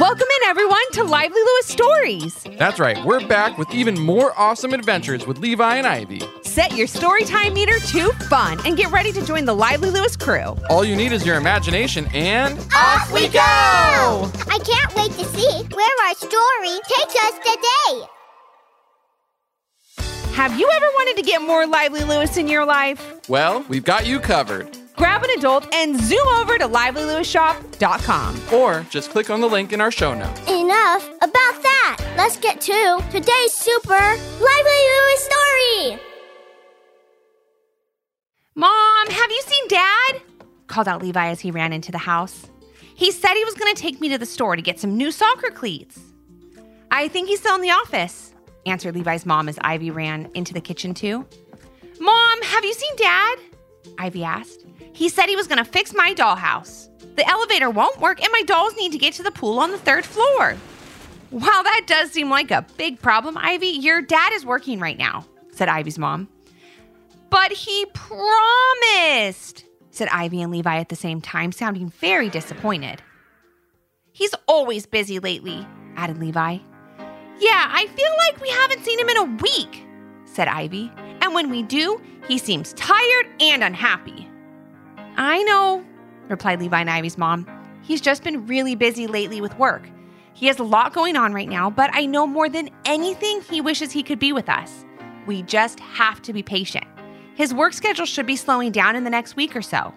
Welcome in, everyone, to Lively Lewis Stories. That's right. We're back with even more awesome adventures with Levi and Ivy. Set your storytime meter to fun and get ready to join the Lively Lewis crew. All you need is your imagination and... Off we go! I can't wait to see where our story takes us today. Have you ever wanted to get more Lively Lewis in your life? Well, we've got you covered. Grab an adult and zoom over to livelylewisshop.com. Or just click on the link in our show notes. Enough about that. Let's get to today's super Lively Lewis story. Mom, have you seen Dad? Called out Levi as he ran into the house. He said he was going to take me to the store to get some new soccer cleats. I think he's still in the office, answered Levi's mom as Ivy ran into the kitchen too. Mom, have you seen Dad? Ivy asked. He said he was going to fix my dollhouse. The elevator won't work and my dolls need to get to the pool on the 3rd floor. Wow, that does seem like a big problem, Ivy. Your dad is working right now, said Ivy's mom. But he promised, said Ivy and Levi at the same time, sounding very disappointed. He's always busy lately, added Levi. Yeah, I feel like we haven't seen him in a week, said Ivy. And when we do, he seems tired and unhappy. I know, replied Levi and Ivy's mom. He's just been really busy lately with work. He has a lot going on right now, but I know more than anything he wishes he could be with us. We just have to be patient. His work schedule should be slowing down in the next week or so.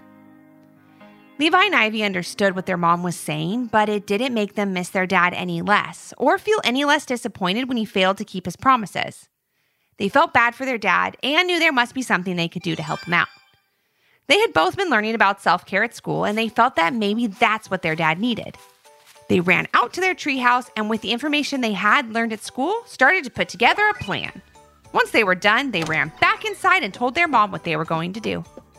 Levi and Ivy understood what their mom was saying, but it didn't make them miss their dad any less or feel any less disappointed when he failed to keep his promises. They felt bad for their dad and knew there must be something they could do to help him out. They had both been learning about self-care at school, and they felt that maybe that's what their dad needed. They ran out to their treehouse, and with the information they had learned at school, started to put together a plan. Once they were done, they ran back inside and told their mom what they were going to do.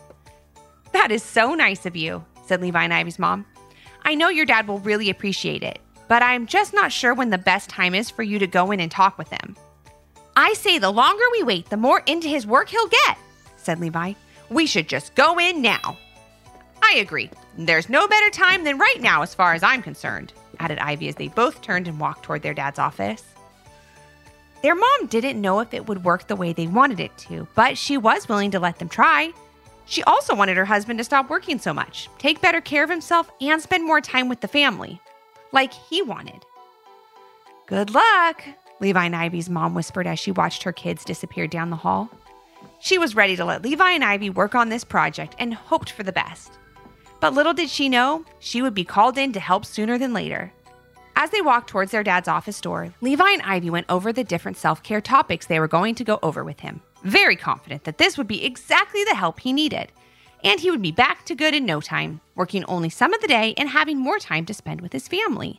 That is so nice of you, said Levi and Ivy's mom. I know your dad will really appreciate it, but I'm just not sure when the best time is for you to go in and talk with him. I say the longer we wait, the more into his work he'll get, said Levi. We should just go in now. I agree. There's no better time than right now as far as I'm concerned, added Ivy as they both turned and walked toward their dad's office. Their mom didn't know if it would work the way they wanted it to, but she was willing to let them try. She also wanted her husband to stop working so much, take better care of himself, and spend more time with the family, like he wanted. Good luck, Levi and Ivy's mom whispered as she watched her kids disappear down the hall. She was ready to let Levi and Ivy work on this project and hoped for the best. But little did she know, she would be called in to help sooner than later. As they walked towards their dad's office door, Levi and Ivy went over the different self-care topics they were going to go over with him, very confident that this would be exactly the help he needed, and he would be back to good in no time, working only some of the day and having more time to spend with his family.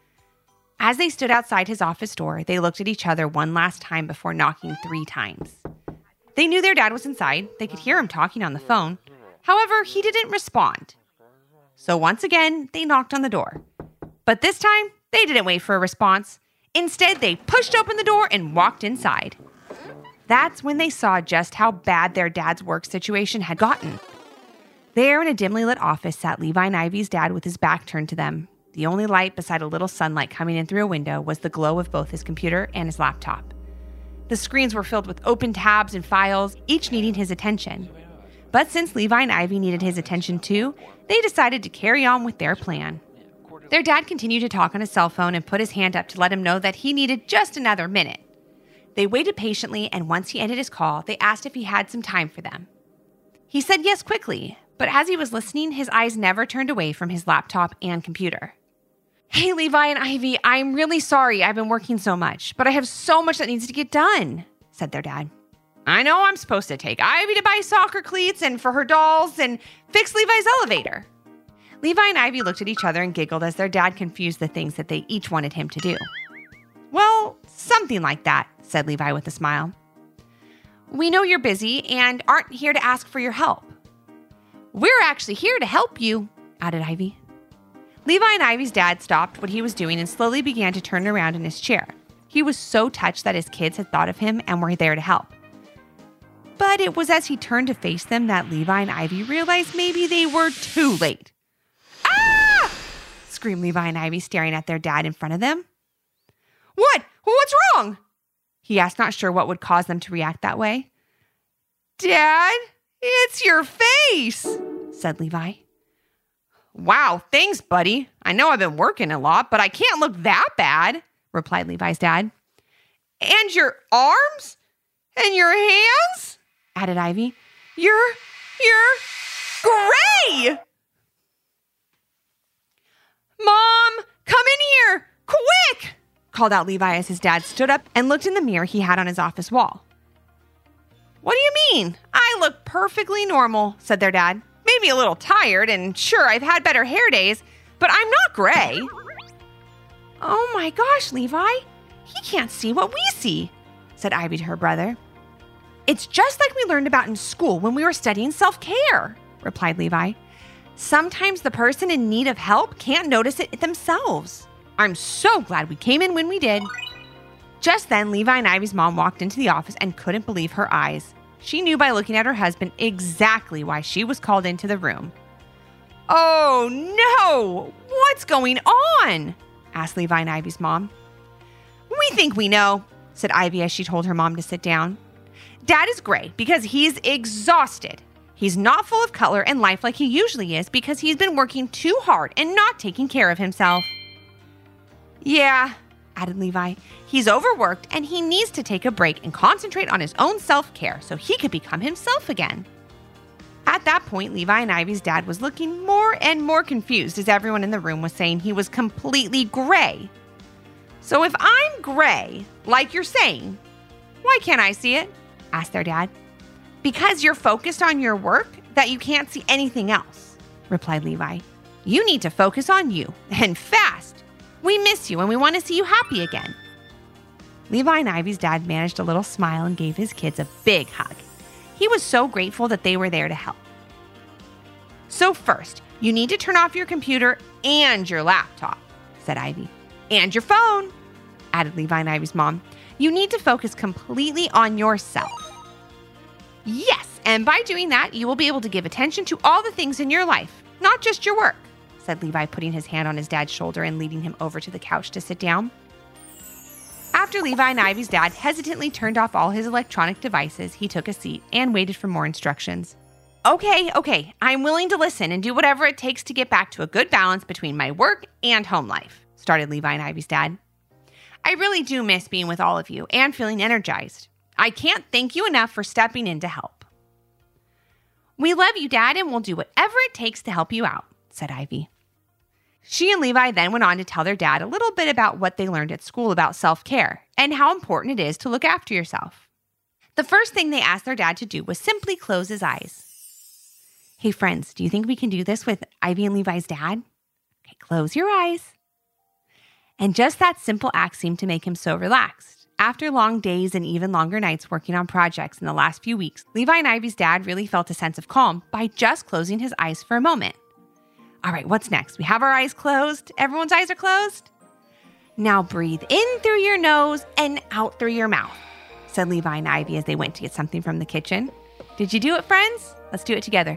As they stood outside his office door, they looked at each other one last time before knocking 3 times. They knew their dad was inside. They could hear him talking on the phone. However, he didn't respond. So once again, they knocked on the door. But this time, they didn't wait for a response. Instead, they pushed open the door and walked inside. That's when they saw just how bad their dad's work situation had gotten. There in a dimly lit office sat Levi and Ivy's dad with his back turned to them. The only light beside a little sunlight coming in through a window was the glow of both his computer and his laptop. The screens were filled with open tabs and files, each needing his attention. But since Levi and Ivy needed his attention too, they decided to carry on with their plan. Their dad continued to talk on his cell phone and put his hand up to let him know that he needed just another minute. They waited patiently, and once he ended his call, they asked if he had some time for them. He said yes quickly, but as he was listening, his eyes never turned away from his laptop and computer. Hey, Levi and Ivy, I'm really sorry I've been working so much, but I have so much that needs to get done, said their dad. I know I'm supposed to take Ivy to buy soccer cleats and for her dolls and fix Levi's elevator. Levi and Ivy looked at each other and giggled as their dad confused the things that they each wanted him to do. Well, something like that, said Levi with a smile. We know you're busy and aren't here to ask for your help. We're actually here to help you, added Ivy. Levi and Ivy's dad stopped what he was doing and slowly began to turn around in his chair. He was so touched that his kids had thought of him and were there to help. But it was as he turned to face them that Levi and Ivy realized maybe they were too late. Ah! screamed Levi and Ivy, staring at their dad in front of them. What? What's wrong? He asked, not sure what would cause them to react that way. Dad, it's your face, said Levi. Wow, thanks, buddy. I know I've been working a lot, but I can't look that bad, replied Levi's dad. And your arms? And your hands? Added Ivy. You're gray! Mom, come in here, quick! Called out Levi as his dad stood up and looked in the mirror he had on his office wall. What do you mean? I look perfectly normal, said their dad. Maybe a little tired, and sure, I've had better hair days, but I'm not gray. Oh my gosh, Levi. He can't see what we see, said Ivy to her brother. It's just like we learned about in school when we were studying self-care, replied Levi. Sometimes the person in need of help can't notice it themselves. I'm so glad we came in when we did. Just then, Levi and Ivy's mom walked into the office and couldn't believe her eyes. She knew by looking at her husband exactly why she was called into the room. Oh no! What's going on? Asked Levi and Ivy's mom. We think we know, said Ivy as she told her mom to sit down. Dad is gray because he's exhausted. He's not full of color and life like he usually is because he's been working too hard and not taking care of himself. Yeah, added Levi. He's overworked and he needs to take a break and concentrate on his own self-care so he could become himself again. At that point, Levi and Ivy's dad was looking more and more confused as everyone in the room was saying he was completely gray. So if I'm gray, like you're saying, why can't I see it? Asked their dad. Because you're focused on your work that you can't see anything else, replied Levi. You need to focus on you, and fast. We miss you and we want to see you happy again. Levi and Ivy's dad managed a little smile and gave his kids a big hug. He was so grateful that they were there to help. So first, you need to turn off your computer and your laptop, said Ivy. And your phone, added Levi and Ivy's mom. You need to focus completely on yourself. Yes, and by doing that, you will be able to give attention to all the things in your life, not just your work, said Levi, putting his hand on his dad's shoulder and leading him over to the couch to sit down. After Levi and Ivy's dad hesitantly turned off all his electronic devices, he took a seat and waited for more instructions. Okay, I'm willing to listen and do whatever it takes to get back to a good balance between my work and home life, started Levi and Ivy's dad. I really do miss being with all of you and feeling energized. I can't thank you enough for stepping in to help. We love you, Dad, and we'll do whatever it takes to help you out, said Ivy. She and Levi then went on to tell their dad a little bit about what they learned at school about self-care and how important it is to look after yourself. The first thing they asked their dad to do was simply close his eyes. Hey, friends, do you think we can do this with Ivy and Levi's dad? Okay, close your eyes. And just that simple act seemed to make him so relaxed. After long days and even longer nights working on projects in the last few weeks, Levi and Ivy's dad really felt a sense of calm by just closing his eyes for a moment. All right, what's next? We have our eyes closed. Everyone's eyes are closed. Now breathe in through your nose and out through your mouth, said Levi and Ivy as they went to get something from the kitchen. Did you do it, friends? Let's do it together.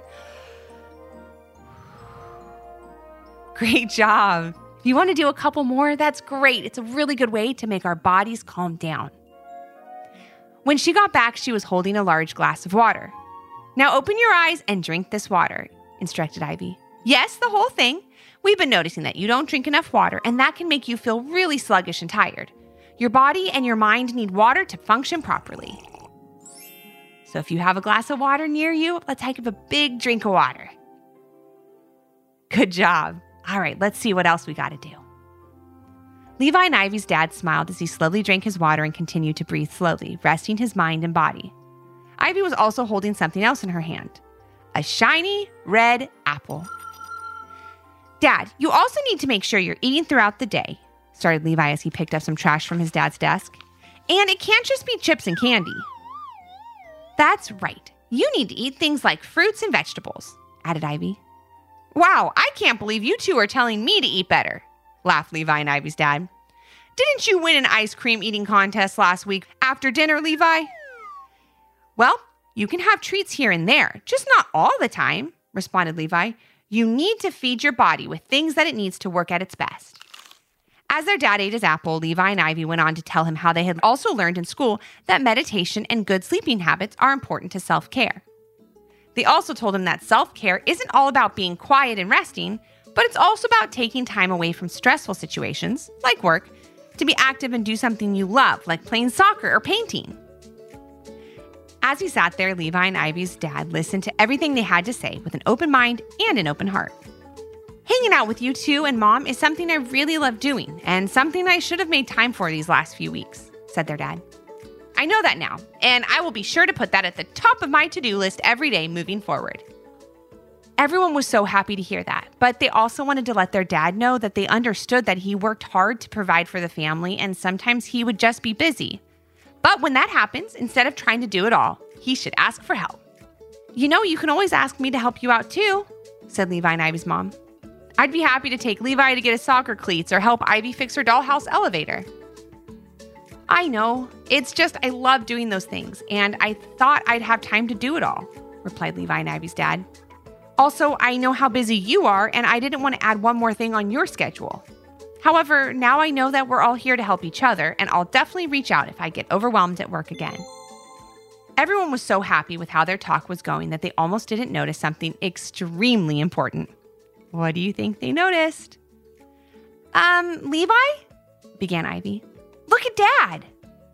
Great job. If you want to do a couple more, that's great. It's a really good way to make our bodies calm down. When she got back, she was holding a large glass of water. Now open your eyes and drink this water, instructed Ivy. Yes, the whole thing. We've been noticing that you don't drink enough water, and that can make you feel really sluggish and tired. Your body and your mind need water to function properly. So if you have a glass of water near you, let's take a big drink of water. Good job. All right, let's see what else we got to do. Levi and Ivy's dad smiled as he slowly drank his water and continued to breathe slowly, resting his mind and body. Ivy was also holding something else in her hand, a shiny red apple. Dad, you also need to make sure you're eating throughout the day, started Levi as he picked up some trash from his dad's desk. And it can't just be chips and candy. That's right. You need to eat things like fruits and vegetables, added Ivy. Wow, I can't believe you two are telling me to eat better, laughed Levi and Ivy's dad. Didn't you win an ice cream eating contest last week after dinner, Levi? Well, you can have treats here and there, just not all the time, responded Levi. You need to feed your body with things that it needs to work at its best. As their dad ate his apple, Levi and Ivy went on to tell him how they had also learned in school that meditation and good sleeping habits are important to self-care. They also told him that self-care isn't all about being quiet and resting, but it's also about taking time away from stressful situations, like work, to be active and do something you love, like playing soccer or painting. As he sat there, Levi and Ivy's dad listened to everything they had to say with an open mind and an open heart. Hanging out with you two and Mom is something I really love doing and something I should have made time for these last few weeks, said their dad. I know that now, and I will be sure to put that at the top of my to-do list every day moving forward. Everyone was so happy to hear that, but they also wanted to let their dad know that they understood that he worked hard to provide for the family and sometimes he would just be busy. But when that happens, instead of trying to do it all, he should ask for help. You know, you can always ask me to help you out too, said Levi and Ivy's mom. I'd be happy to take Levi to get his soccer cleats or help Ivy fix her dollhouse elevator. I know, it's just I love doing those things, and I thought I'd have time to do it all, replied Levi and Ivy's dad. Also, I know how busy you are, and I didn't want to add one more thing on your schedule. However, now I know that we're all here to help each other, and I'll definitely reach out if I get overwhelmed at work again. Everyone was so happy with how their talk was going that they almost didn't notice something extremely important. What do you think they noticed? Levi? Began Ivy. Look at Dad.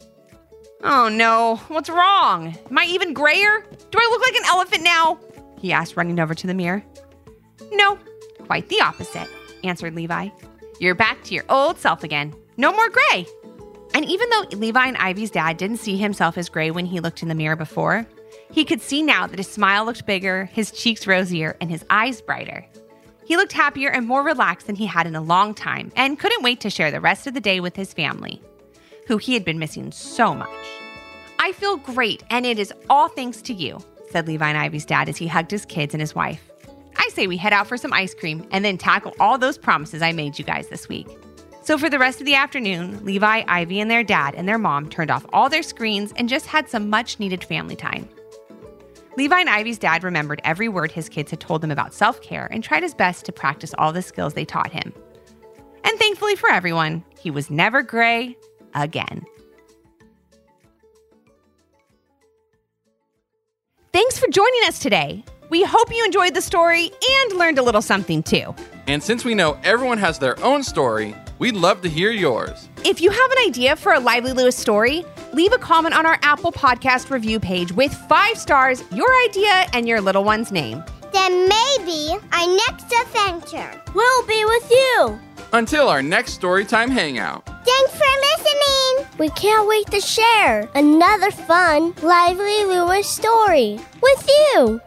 Oh no, what's wrong? Am I even grayer? Do I look like an elephant now? He asked, running over to the mirror. No, quite the opposite, answered Levi. You're back to your old self again. No more gray. And even though Levi and Ivy's dad didn't see himself as gray when he looked in the mirror before, he could see now that his smile looked bigger, his cheeks rosier, and his eyes brighter. He looked happier and more relaxed than he had in a long time and couldn't wait to share the rest of the day with his family, who he had been missing so much. I feel great, and it is all thanks to you, said Levi and Ivy's dad as he hugged his kids and his wife. I say we head out for some ice cream and then tackle all those promises I made you guys this week. So for the rest of the afternoon, Levi, Ivy, and their dad and their mom turned off all their screens and just had some much-needed family time. Levi and Ivy's dad remembered every word his kids had told them about self-care and tried his best to practice all the skills they taught him. And thankfully for everyone, he was never gray again. Thanks for joining us today. We hope you enjoyed the story and learned a little something too. And since we know everyone has their own story, we'd love to hear yours. If you have an idea for a Lively Lewis story, leave a comment on our Apple Podcast review page with 5 stars, your idea, and your little one's name. Then maybe our next adventure will be with you. Until our next Storytime Hangout. Thanks for listening. We can't wait to share another fun Lively Lewis story with you.